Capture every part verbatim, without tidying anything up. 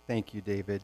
Thank you, David.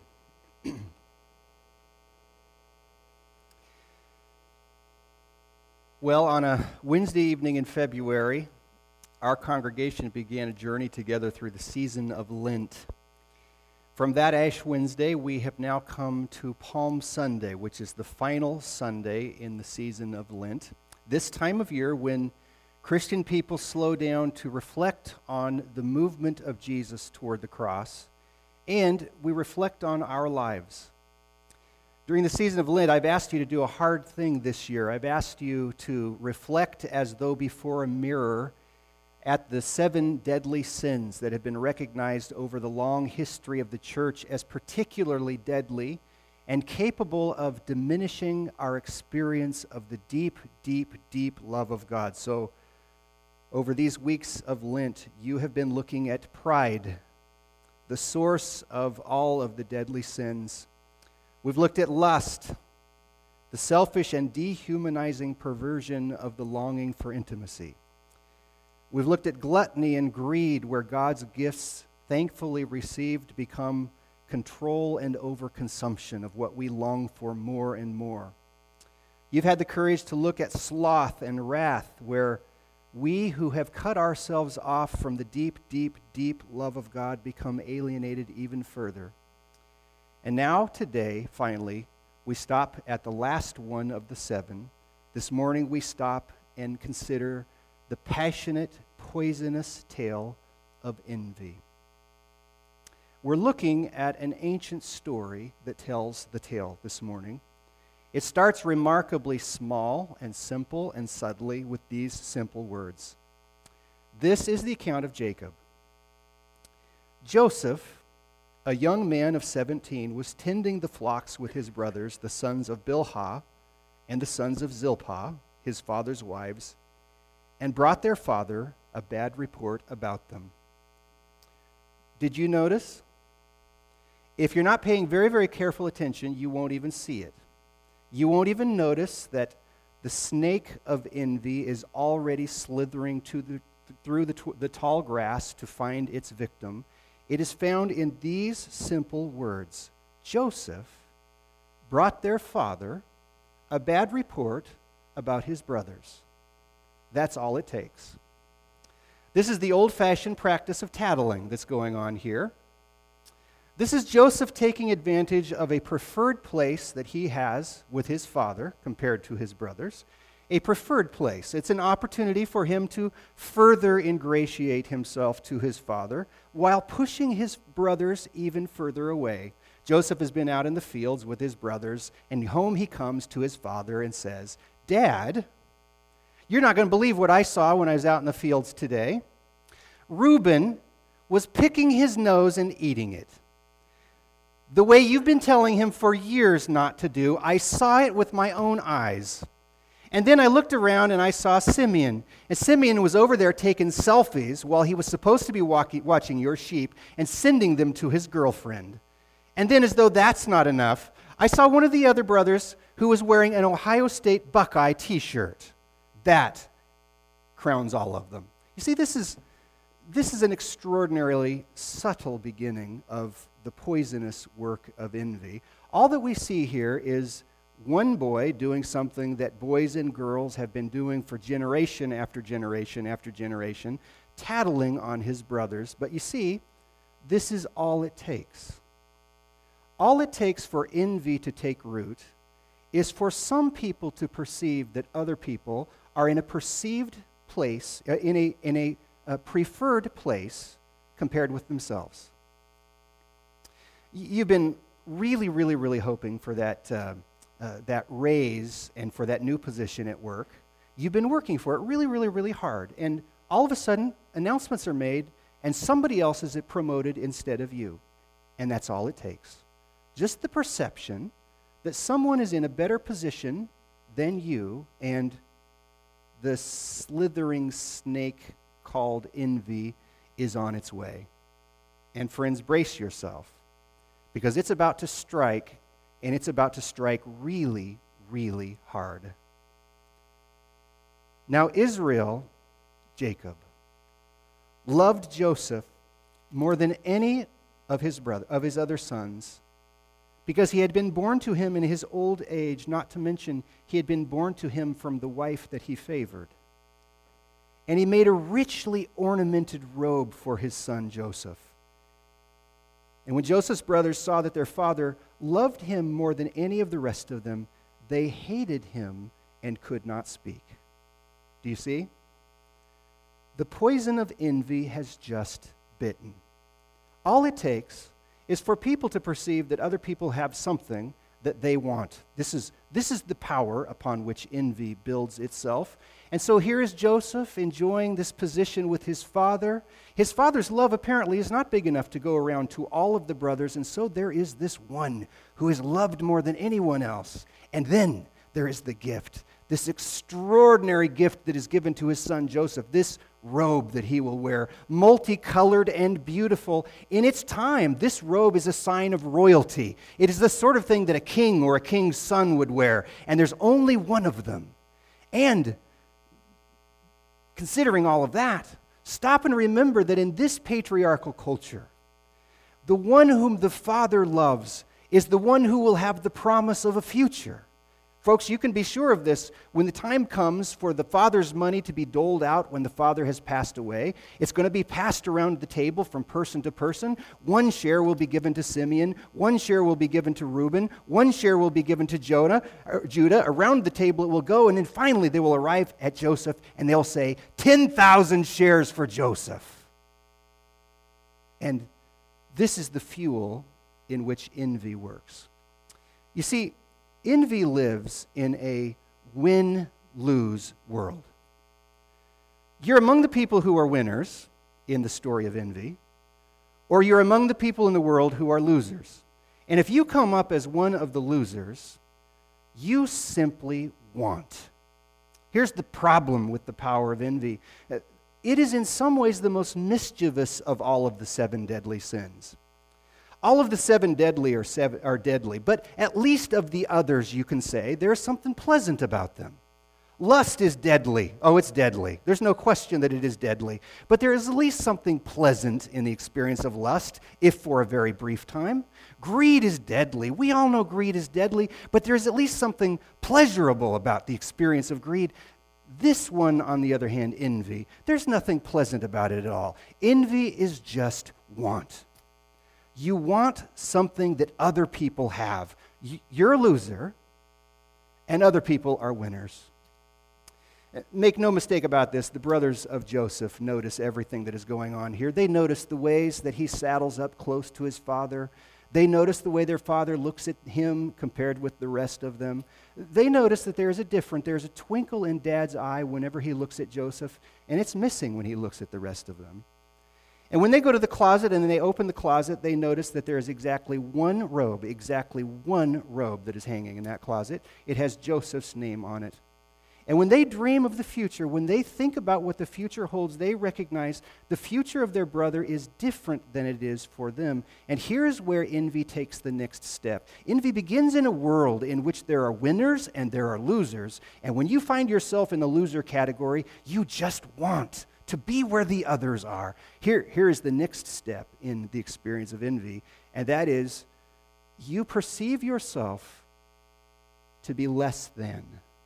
Well, on a Wednesday evening in February, our congregation began a journey together through the season of Lent. From that Ash Wednesday, we have now come to Palm Sunday, which is the final Sunday in the season of Lent. This time of year when Christian people slow down to reflect on the movement of Jesus toward the cross, and we reflect on our lives. During the season of Lent, I've asked you to do a hard thing this year. I've asked you to reflect as though before a mirror at the seven deadly sins that have been recognized over the long history of the church as particularly deadly and capable of diminishing our experience of the deep, deep, deep love of God. So, over these weeks of Lent, you have been looking at pride, the source of all of the deadly sins. We've looked at lust, the selfish and dehumanizing perversion of the longing for intimacy. We've looked at gluttony and greed, where God's gifts, thankfully received, become control and overconsumption of what we long for more and more. You've had the courage to look at sloth and wrath, where we who have cut ourselves off from the deep, deep, deep love of God become alienated even further. And now, today, finally, we stop at the last one of the seven. This morning we stop and consider the passionate, poisonous tale of envy. We're looking at an ancient story that tells the tale this morning. It starts remarkably small and simple and subtly with these simple words. This is the account of Jacob. Joseph, a young man of seventeen, was tending the flocks with his brothers, the sons of Bilhah and the sons of Zilpah, his father's wives, and brought their father a bad report about them. Did you notice? If you're not paying very, very careful attention, you won't even see it. You won't even notice that the snake of envy is already slithering to the, through the, t- the tall grass to find its victim. It is found in these simple words. Joseph brought their father a bad report about his brothers. That's all it takes. This is the old-fashioned practice of tattling that's going on here. This is Joseph taking advantage of a preferred place that he has with his father compared to his brothers. A preferred place. It's an opportunity for him to further ingratiate himself to his father while pushing his brothers even further away. Joseph has been out in the fields with his brothers, and home he comes to his father and says, "Dad, you're not going to believe what I saw when I was out in the fields today. Reuben was picking his nose and eating it. The way you've been telling him for years not to do, I saw it with my own eyes. And then I looked around and I saw Simeon. And Simeon was over there taking selfies while he was supposed to be walking, watching your sheep and sending them to his girlfriend. And then, as though that's not enough, I saw one of the other brothers who was wearing an Ohio State Buckeye t-shirt. That crowns all of them." You see, this is this is an extraordinarily subtle beginning of the poisonous work of envy. All that we see here is one boy doing something that boys and girls have been doing for generation after generation after generation, tattling on his brothers. But you see, this is all it takes. All it takes for envy to take root is for some people to perceive that other people are in a perceived place, uh, in a in a, a preferred place compared with themselves. You've been really, really, really hoping for that uh, uh, that raise and for that new position at work. You've been working for it really, really, really hard, and all of a sudden, announcements are made, and somebody else is promoted instead of you, and that's all it takes. Just the perception that someone is in a better position than you, and the slithering snake called envy is on its way. And friends, brace yourself, because it's about to strike, and it's about to strike really, really hard. Now Israel, Jacob, loved Joseph more than any of his brother, of his other sons, because he had been born to him in his old age, not to mention he had been born to him from the wife that he favored. And he made a richly ornamented robe for his son Joseph. And when Joseph's brothers saw that their father loved him more than any of the rest of them, they hated him and could not speak. Do you see? The poison of envy has just bitten. All it takes is for people to perceive that other people have something that they want. This is, this is the power upon which envy builds itself. And so here is Joseph enjoying this position with his father. His father's love apparently is not big enough to go around to all of the brothers, and so there is this one who is loved more than anyone else. And then there is the gift, this extraordinary gift that is given to his son Joseph, this robe that he will wear, multicolored and beautiful. In its time, this robe is a sign of royalty. It is the sort of thing that a king or a king's son would wear, and there's only one of them. And considering all of that, stop and remember that in this patriarchal culture, the one whom the Father loves is the one who will have the promise of a future. Folks, you can be sure of this. When the time comes for the father's money to be doled out when the father has passed away, it's going to be passed around the table from person to person. One share will be given to Simeon. One share will be given to Reuben. One share will be given to Jonah, or Judah. Around the table it will go, and then finally they will arrive at Joseph, and they'll say, ten thousand shares for Joseph. And this is the fuel in which envy works. You see, envy lives in a win-lose world. You're among the people who are winners in the story of envy, or you're among the people in the world who are losers. And if you come up as one of the losers, you simply want. Here's the problem with the power of envy. It is in some ways the most mischievous of all of the seven deadly sins. All of the seven deadly are, seven, are deadly, but at least of the others, you can say, there's something pleasant about them. Lust is deadly. Oh, it's deadly. There's no question that it is deadly. But there is at least something pleasant in the experience of lust, if for a very brief time. Greed is deadly. We all know greed is deadly, but there's at least something pleasurable about the experience of greed. This one, on the other hand, envy, there's nothing pleasant about it at all. Envy is just want. You want something that other people have. You're a loser, and other people are winners. Make no mistake about this, the brothers of Joseph notice everything that is going on here. They notice the ways that he saddles up close to his father. They notice the way their father looks at him compared with the rest of them. They notice that there is a different, there's a twinkle in Dad's eye whenever he looks at Joseph, and it's missing when he looks at the rest of them. And when they go to the closet and they open the closet, they notice that there is exactly one robe, exactly one robe that is hanging in that closet. It has Joseph's name on it. And when they dream of the future, when they think about what the future holds, they recognize the future of their brother is different than it is for them. And here's where envy takes the next step. Envy begins in a world in which there are winners and there are losers. And when you find yourself in the loser category, you just want to be where the others are. Here, here is the next step in the experience of envy, and that is you perceive yourself to be less than.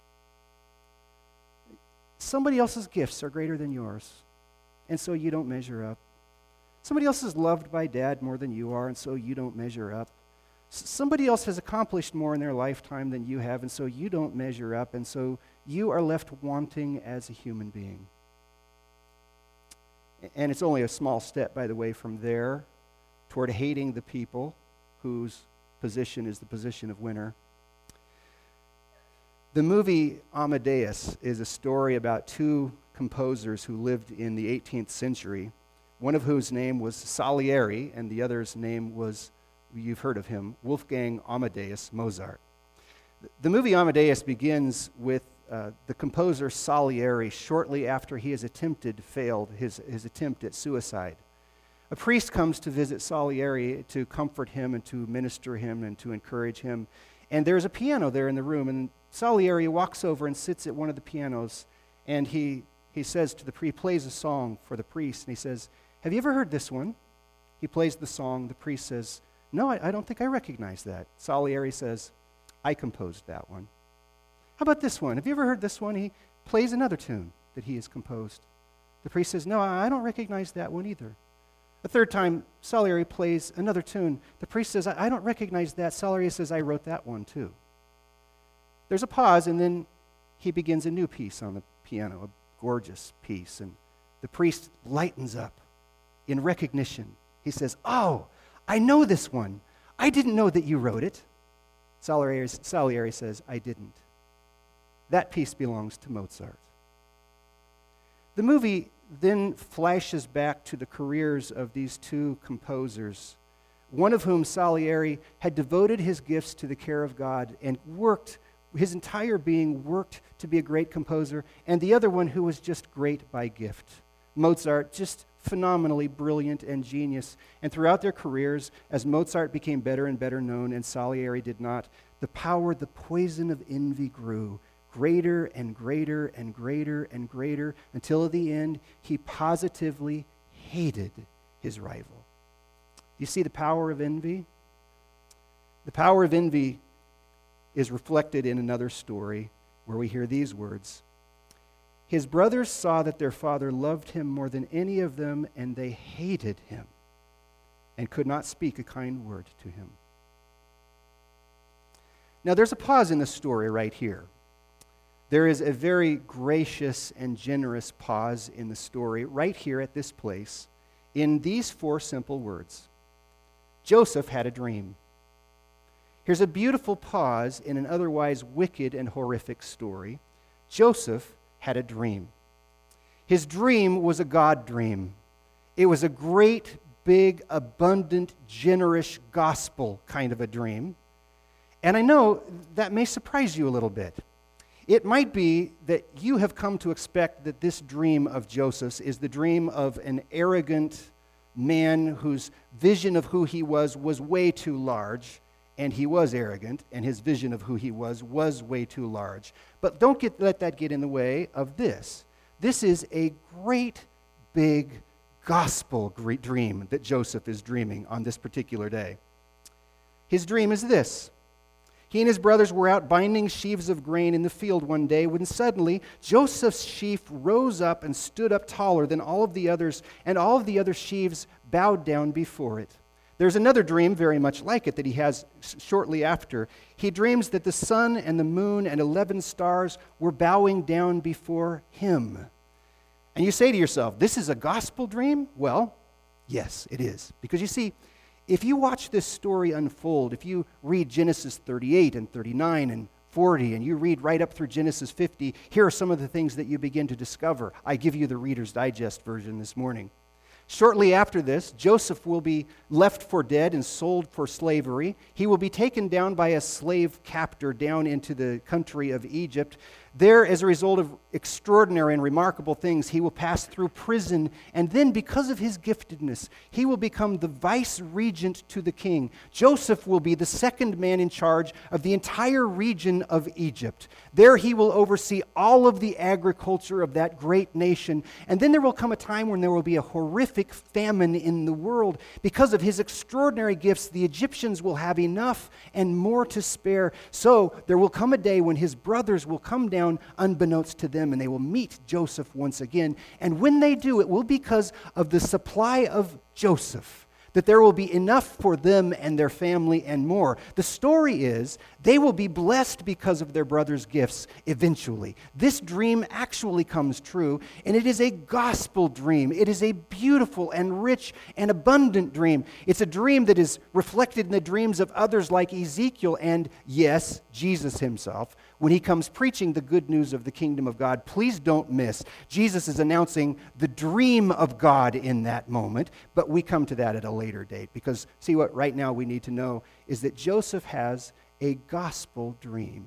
Somebody else's gifts are greater than yours, and so you don't measure up. Somebody else is loved by Dad more than you are, and so you don't measure up. S- somebody else has accomplished more in their lifetime than you have, and so you don't measure up, and so you are left wanting as a human being. And it's only a small step, by the way, from there toward hating the people whose position is the position of winner. The movie Amadeus is a story about two composers who lived in the eighteenth century, one of whose name was Salieri, and the other's name was, you've heard of him, Wolfgang Amadeus Mozart. The movie Amadeus begins with uh, the composer Salieri shortly after he has attempted, failed, his, his attempt at suicide. A priest comes to visit Salieri to comfort him and to minister him and to encourage him. And there's a piano there in the room, and Salieri walks over and sits at one of the pianos, and he, he says to the priest, plays a song for the priest, and he says, "Have you ever heard this one? He plays the song. The priest says, no, I, I don't think I recognize that. Salieri says, I composed that one. How about this one? Have you ever heard this one? He plays another tune that he has composed. The priest says, no, I don't recognize that one either. A third time, Salieri plays another tune. The priest says, I, I don't recognize that. Salieri says, I wrote that one too. There's a pause, and then he begins a new piece on the piano, a gorgeous piece, and the priest lightens up in recognition. He says, oh, I know this one. I didn't know that you wrote it. Salieri, Salieri says, I didn't. That piece belongs to Mozart. The movie then flashes back to the careers of these two composers, one of whom, Salieri, had devoted his gifts to the care of God and worked, his entire being worked to be a great composer, and the other one who was just great by gift. Mozart, just phenomenally brilliant and genius. And throughout their careers, as Mozart became better and better known and Salieri did not, the power, the poison of envy grew, greater and greater and greater and greater, until at the end, he positively hated his rival. You see the power of envy? The power of envy is reflected in another story where we hear these words. His brothers saw that their father loved him more than any of them, and they hated him and could not speak a kind word to him. Now, there's a pause in the story right here. There is a very gracious and generous pause in the story right here at this place in these four simple words. Joseph had a dream. Here's a beautiful pause in an otherwise wicked and horrific story. Joseph had a dream. His dream was a God dream. It was a great, big, abundant, generous gospel kind of a dream. And I know that may surprise you a little bit. It might be that you have come to expect that this dream of Joseph's is the dream of an arrogant man whose vision of who he was was way too large, and he was arrogant, and his vision of who he was was way too large. But don't get, let that get in the way of this. This is a great, big gospel dream that Joseph is dreaming on this particular day. His dream is this. He and his brothers were out binding sheaves of grain in the field one day when suddenly Joseph's sheaf rose up and stood up taller than all of the others, and all of the other sheaves bowed down before it. There's another dream very much like it that he has shortly after. He dreams that the sun and the moon and eleven stars were bowing down before him. And you say to yourself, this is a gospel dream? Well, yes, it is. Because you see, if you watch this story unfold, if you read Genesis thirty-eight and thirty-nine and forty, and you read right up through Genesis fifty, here are some of the things that you begin to discover. I give you the Reader's Digest version this morning. Shortly after this, Joseph will be left for dead and sold for slavery. He will be taken down by a slave captor down into the country of Egypt. There, as a result of extraordinary and remarkable things, he will pass through prison, and then because of his giftedness, he will become the vice-regent to the king. Joseph will be the second man in charge of the entire region of Egypt. There he will oversee all of the agriculture of that great nation, and then there will come a time when there will be a horrific famine in the world. Because of his extraordinary gifts, the Egyptians will have enough and more to spare. So there will come a day when his brothers will come down unbeknownst to them, and they will meet Joseph once again. And when they do, it will be because of the supply of Joseph, that there will be enough for them and their family and more. The story is they will be blessed because of their brother's gifts eventually. This dream actually comes true, and it is a gospel dream. It is a beautiful and rich and abundant dream. It's a dream that is reflected in the dreams of others like Ezekiel and, yes, Jesus himself. When he comes preaching the good news of the kingdom of God, please don't miss. Jesus is announcing the dream of God in that moment, but we come to that at a later date. Because, see, what right now we need to know is that Joseph has a gospel dream.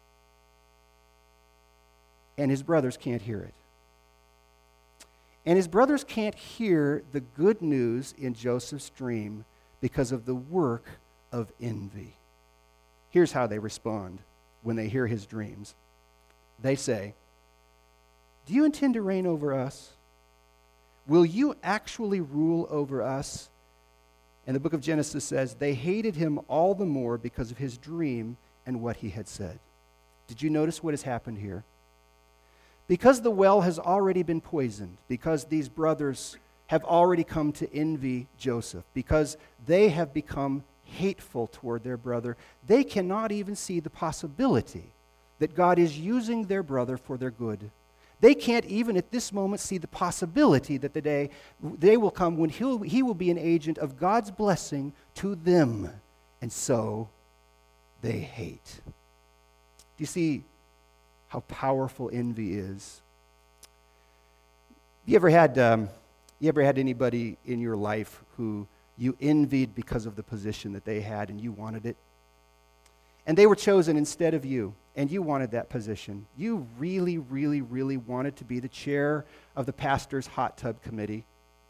And his brothers can't hear it. And his brothers can't hear the good news in Joseph's dream because of the work of envy. Here's how they respond when they hear his dreams. They say, "Do you intend to reign over us? Will you actually rule over us? And the book of Genesis says, they hated him all the more because of his dream and what he had said. Did you notice what has happened here? Because the well has already been poisoned, because these brothers have already come to envy Joseph, because they have become hateful toward their brother, they cannot even see the possibility that God is using their brother for their good. They can't even at this moment see the possibility that the day they will come when he'll, he will be an agent of God's blessing to them. And so they hate. Do you see how powerful envy is? You ever had um, you ever had anybody in your life who you envied because of the position that they had and you wanted it? And they were chosen instead of you, and you wanted that position. You really, really, really wanted to be the chair of the pastor's hot tub committee.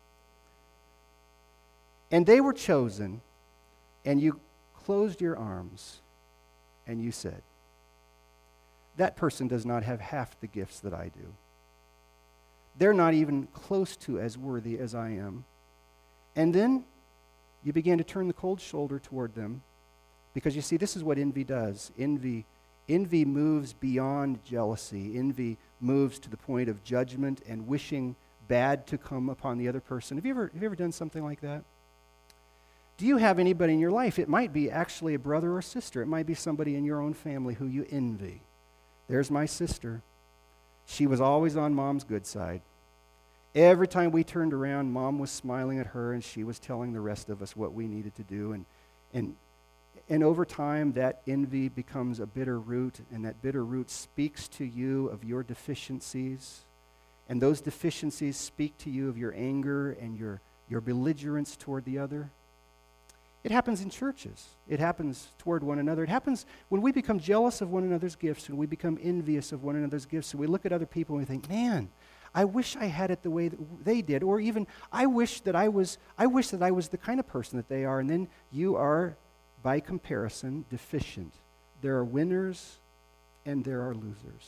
And they were chosen, and you closed your arms, and you said, that person does not have half the gifts that I do. They're not even close to as worthy as I am. And then you began to turn the cold shoulder toward them, because you see, this is what envy does. Envy, envy moves beyond jealousy. Envy moves to the point of judgment and wishing bad to come upon the other person. Have you ever, have you ever done something like that? Do you have anybody in your life? It might be actually a brother or sister. It might be somebody in your own family who you envy. There's my sister. She was always on Mom's good side. Every time we turned around, Mom was smiling at her, and she was telling the rest of us what we needed to do. And, and, and over time, that envy becomes a bitter root, and that bitter root speaks to you of your deficiencies. And those deficiencies speak to you of your anger and your, your belligerence toward the other. It happens in churches. It happens toward one another. It happens when we become jealous of one another's gifts, and we become envious of one another's gifts, and we look at other people and we think, man, I wish I had it the way that they did, or even I wish that I was I wish that I was the kind of person that they are, and then you are, by comparison, deficient. There are winners and there are losers.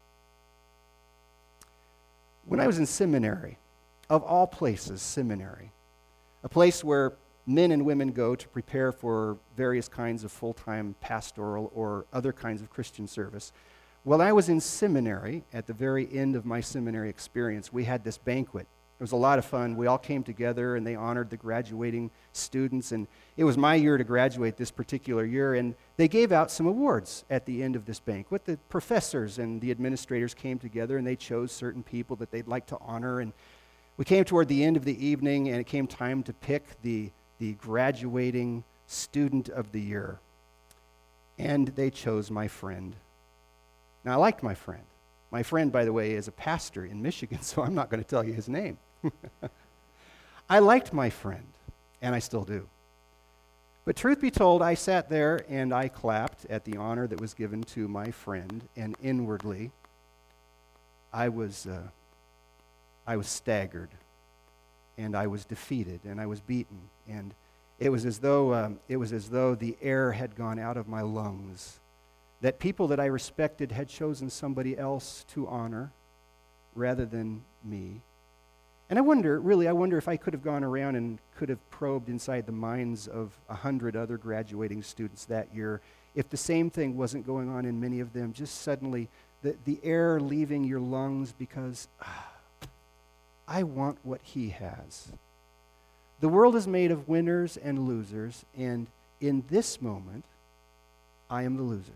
When I was in seminary, of all places, seminary, a place where men and women go to prepare for various kinds of full-time pastoral or other kinds of Christian service. While I was in seminary, at the very end of my seminary experience, we had this banquet. It was a lot of fun. We all came together, and they honored the graduating students, and it was my year to graduate this particular year, and they gave out some awards at the end of this banquet. The professors and the administrators came together, and they chose certain people that they'd like to honor, and we came toward the end of the evening, and it came time to pick the, the graduating student of the year, and they chose my friend. Now, I liked my friend. My friend, by the way, is a pastor in Michigan, so I'm not going to tell you his name. I liked my friend, and I still do. But truth be told, I sat there and I clapped at the honor that was given to my friend, and inwardly, I was, uh, I was staggered, and I was defeated, and I was beaten, and it was as though um, it was as though the air had gone out of my lungs. That people that I respected had chosen somebody else to honor rather than me. And I wonder, really, I wonder if I could have gone around and could have probed inside the minds of a hundred other graduating students that year, if the same thing wasn't going on in many of them, just suddenly the, the air leaving your lungs because ah, I want what he has. The world is made of winners and losers, and in this moment, I am the loser.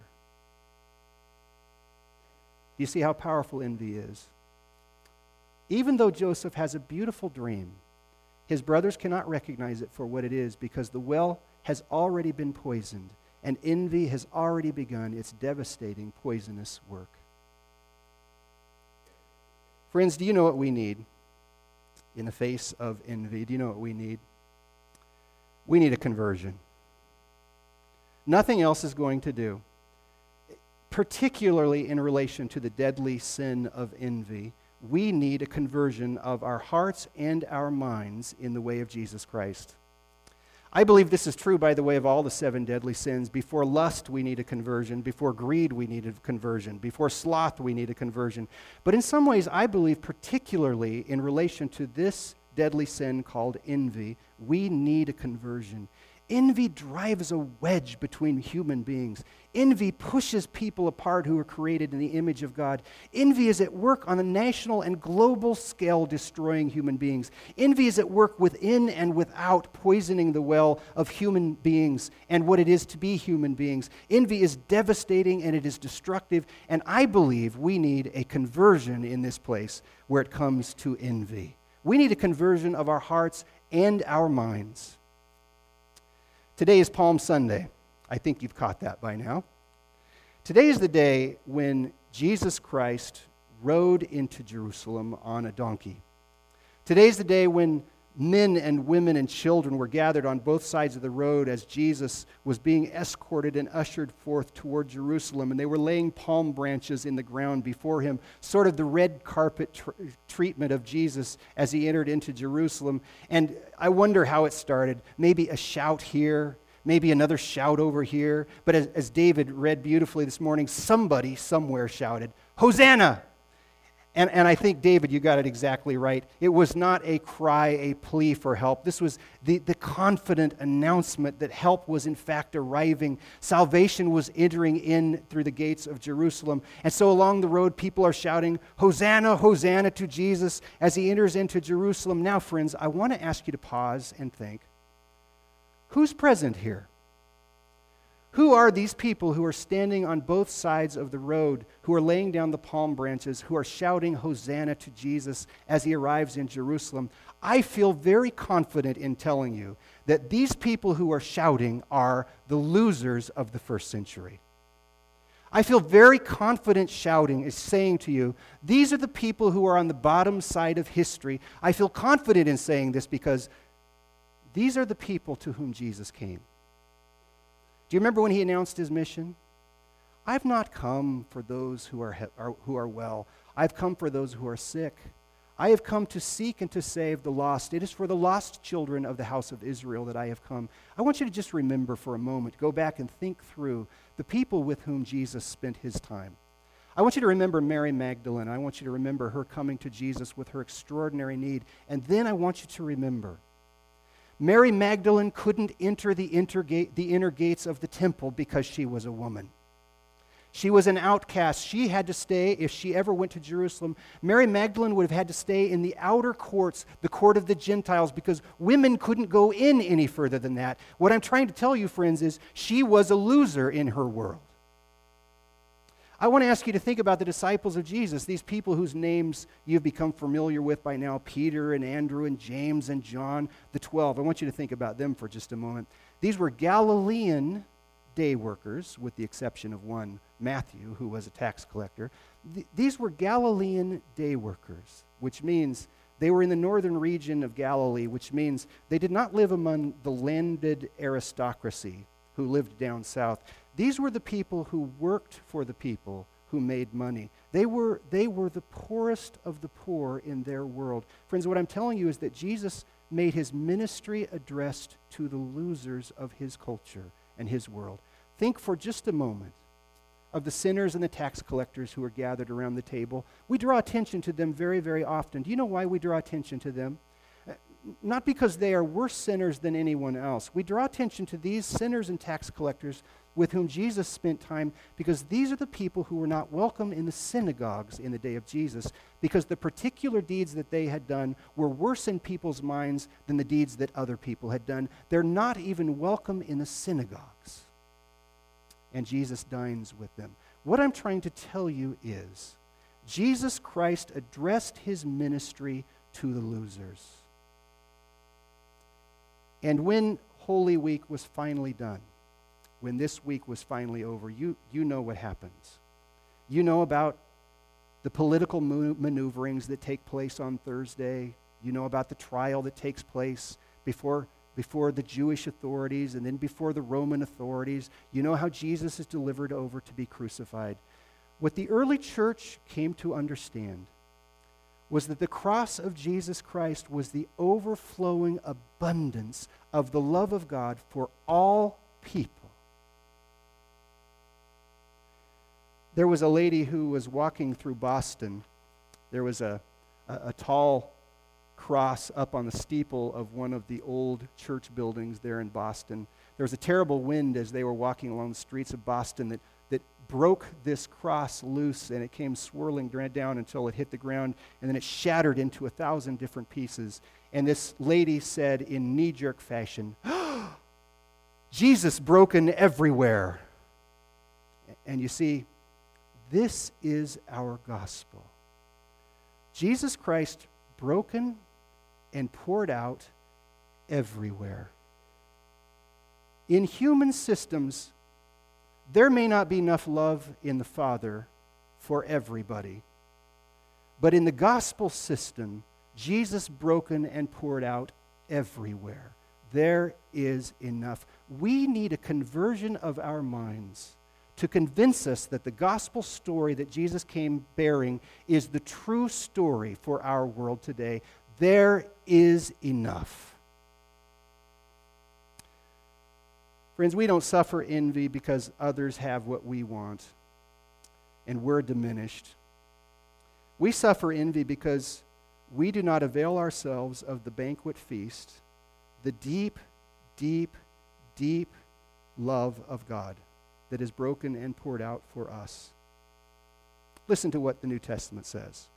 Do you see how powerful envy is? Even though Joseph has a beautiful dream, his brothers cannot recognize it for what it is because the well has already been poisoned and envy has already begun its devastating, poisonous work. Friends, do you know what we need in the face of envy? Do you know what we need? We need a conversion. Nothing else is going to do. Particularly in relation to the deadly sin of envy, we need a conversion of our hearts and our minds in the way of Jesus Christ. I believe this is true, by the way, of all the seven deadly sins. Before lust, we need a conversion. Before greed, we need a conversion. Before sloth, we need a conversion. But in some ways, I believe particularly in relation to this deadly sin called envy. We need a conversion. Envy drives a wedge between human beings. Envy pushes people apart who are created in the image of God. Envy is at work on a national and global scale, destroying human beings. Envy is at work within and without, poisoning the well of human beings and what it is to be human beings. Envy is devastating and it is destructive, and I believe we need a conversion in this place where it comes to envy. We need a conversion of our hearts and our minds. Today is Palm Sunday. I think you've caught that by now. Today is the day when Jesus Christ rode into Jerusalem on a donkey. Today is the day when men and women and children were gathered on both sides of the road as Jesus was being escorted and ushered forth toward Jerusalem, and they were laying palm branches in the ground before him, sort of the red carpet tr- treatment of Jesus as he entered into Jerusalem. And I wonder how it started. Maybe a shout here, maybe another shout over here, but as, as David read beautifully this morning, somebody somewhere shouted, "Hosanna!" And, and I think, David, you got it exactly right. It was not a cry, a plea for help. This was the, the confident announcement that help was in fact arriving. Salvation was entering in through the gates of Jerusalem. And so along the road, people are shouting, "Hosanna, Hosanna" to Jesus as he enters into Jerusalem. Now, friends, I want to ask you to pause and think, who's present here? Who are these people who are standing on both sides of the road, who are laying down the palm branches, who are shouting Hosanna to Jesus as he arrives in Jerusalem? I feel very confident in telling you that these people who are shouting are the losers of the first century. I feel very confident shouting is saying to you, these are the people who are on the bottom side of history. I feel confident in saying this because these are the people to whom Jesus came. Do you remember when he announced his mission? "I've not come for those who are, he- are, who are well. I've come for those who are sick. I have come to seek and to save the lost. It is for the lost children of the house of Israel that I have come." I want you to just remember for a moment, go back and think through the people with whom Jesus spent his time. I want you to remember Mary Magdalene. I want you to remember her coming to Jesus with her extraordinary need. And then I want you to remember Mary Magdalene couldn't enter the, intergate, the inner gates of the temple because she was a woman. She was an outcast. She had to stay, if she ever went to Jerusalem, Mary Magdalene would have had to stay in the outer courts, the court of the Gentiles, because women couldn't go in any further than that. What I'm trying to tell you, friends, is she was a loser in her world. I want to ask you to think about the disciples of Jesus, these people whose names you've become familiar with by now, Peter and Andrew and James and John, the twelve. I want you to think about them for just a moment. These were Galilean day workers, with the exception of one, Matthew, who was a tax collector. Th- these were Galilean day workers, which means they were in the northern region of Galilee, which means they did not live among the landed aristocracy who lived down south. These were the people who worked for the people who made money. They were, they were the poorest of the poor in their world. Friends, what I'm telling you is that Jesus made his ministry addressed to the losers of his culture and his world. Think for just a moment of the sinners and the tax collectors who are gathered around the table. We draw attention to them very, very often. Do you know why we draw attention to them? Not because they are worse sinners than anyone else. We draw attention to these sinners and tax collectors with whom Jesus spent time because these are the people who were not welcome in the synagogues in the day of Jesus because the particular deeds that they had done were worse in people's minds than the deeds that other people had done. They're not even welcome in the synagogues. And Jesus dines with them. What I'm trying to tell you is Jesus Christ addressed his ministry to the losers. And when Holy Week was finally done, when this week was finally over, you, you know what happens. You know about the political maneuverings that take place on Thursday. You know about the trial that takes place before, before the Jewish authorities and then before the Roman authorities. You know how Jesus is delivered over to be crucified. What the early church came to understand was that the cross of Jesus Christ was the overflowing abundance of the love of God for all people. There was a lady who was walking through Boston. There was a, a, a tall cross up on the steeple of one of the old church buildings there in Boston. There was a terrible wind as they were walking along the streets of Boston that, that broke this cross loose, and it came swirling down until it hit the ground, and then it shattered into a thousand different pieces. And this lady said in knee-jerk fashion, Jesus broken everywhere. And you see, this is our gospel. Jesus Christ broken and poured out everywhere. In human systems, there may not be enough love in the Father for everybody. But in the gospel system, Jesus broken and poured out everywhere. There is enough. We need a conversion of our minds to convince us that the gospel story that Jesus came bearing is the true story for our world today. There is enough. Friends, we don't suffer envy because others have what we want and we're diminished. We suffer envy because we do not avail ourselves of the banquet feast, the deep, deep, deep love of God that is broken and poured out for us. Listen to what the New Testament says.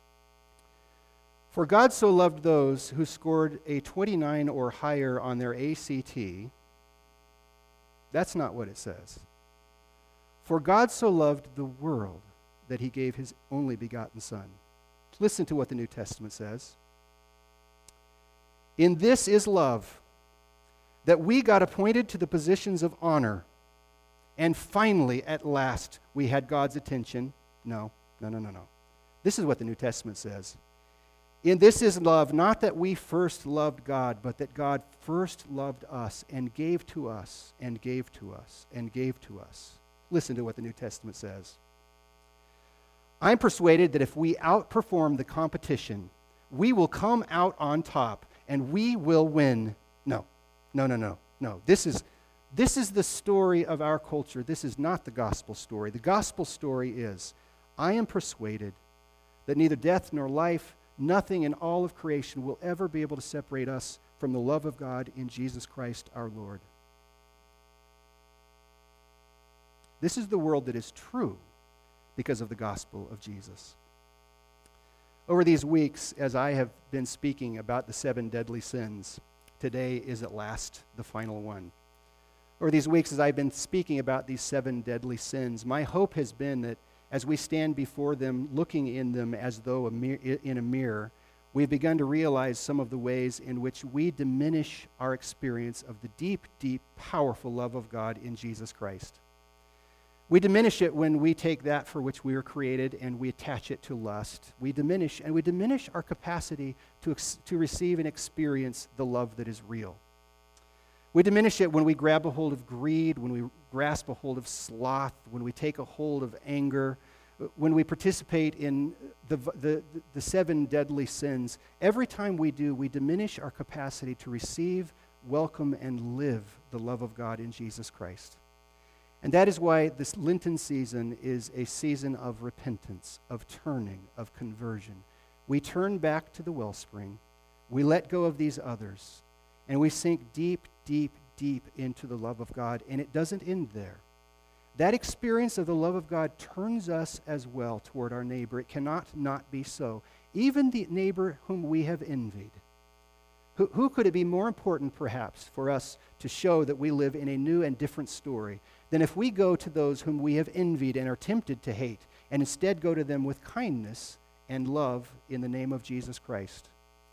For God so loved those who scored a twenty-nine or higher on their A C T. That's not what it says. For God so loved the world that he gave his only begotten Son. Listen to what the New Testament says. In this is love, that we got appointed to the positions of honor, and finally, at last, we had God's attention. No, no, no, no, no. This is what the New Testament says. In this is love, not that we first loved God, but that God first loved us and gave to us and gave to us and gave to us. Listen to what the New Testament says. I'm persuaded that if we outperform the competition, we will come out on top and we will win. No, no, no, no, no. This is, this is the story of our culture. This is not the gospel story. The gospel story is, I am persuaded that neither death nor life, nothing in all of creation will ever be able to separate us from the love of God in Jesus Christ our Lord. This is the world that is true because of the gospel of Jesus. Over these weeks, as I have been speaking about the seven deadly sins, today is at last the final one. Over these weeks, as I've been speaking about these seven deadly sins, my hope has been that as we stand before them, looking in them as though a mir- in a mirror, we've begun to realize some of the ways in which we diminish our experience of the deep, deep, powerful love of God in Jesus Christ. We diminish it when we take that for which we were created and we attach it to lust. We diminish, and we diminish our capacity to, ex- to receive and experience the love that is real. We diminish it when we grab a hold of greed, when we grasp a hold of sloth, when we take a hold of anger, when we participate in the, the, the seven deadly sins. Every time we do, we diminish our capacity to receive, welcome, and live the love of God in Jesus Christ. And that is why this Lenten season is a season of repentance, of turning, of conversion. We turn back to the wellspring, we let go of these others, and we sink deep, deep, deep into the love of God, and it doesn't end there. That experience of the love of God turns us as well toward our neighbor. It cannot not be so. Even the neighbor whom we have envied. Who, who could it be more important, perhaps, for us to show that we live in a new and different story than if we go to those whom we have envied and are tempted to hate, and instead go to them with kindness and love in the name of Jesus Christ?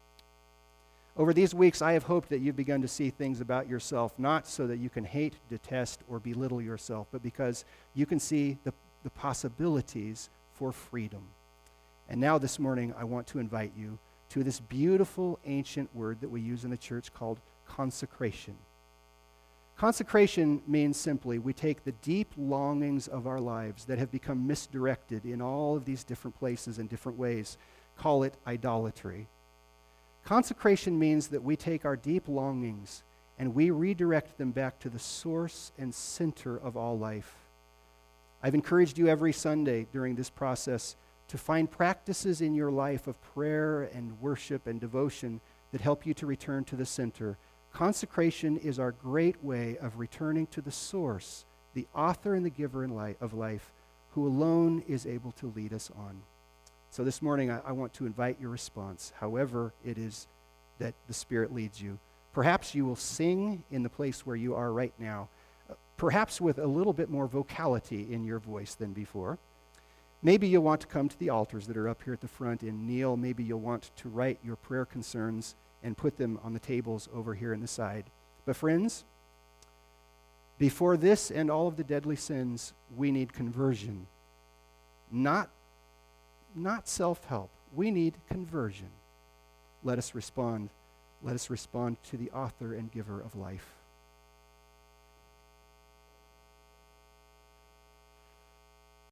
Over these weeks, I have hoped that you've begun to see things about yourself, not so that you can hate, detest, or belittle yourself, but because you can see the, the possibilities for freedom. And now this morning, I want to invite you to this beautiful ancient word that we use in the church called consecration. Consecration means simply we take the deep longings of our lives that have become misdirected in all of these different places and different ways. Call it idolatry. Consecration means that we take our deep longings and we redirect them back to the source and center of all life. I've encouraged you every Sunday during this process to find practices in your life of prayer and worship and devotion that help you to return to the center. Consecration is our great way of returning to the source, the author and the giver in life, of life, who alone is able to lead us on. So this morning, I, I want to invite your response, however it is that the Spirit leads you. Perhaps you will sing in the place where you are right now, uh, perhaps with a little bit more vocality in your voice than before. Maybe you'll want to come to the altars that are up here at the front and kneel. Maybe you'll want to write your prayer concerns and put them on the tables over here on the side. But friends, before this and all of the deadly sins, we need conversion. Not, not self-help. We need conversion. Let us respond. Let us respond to the author and giver of life.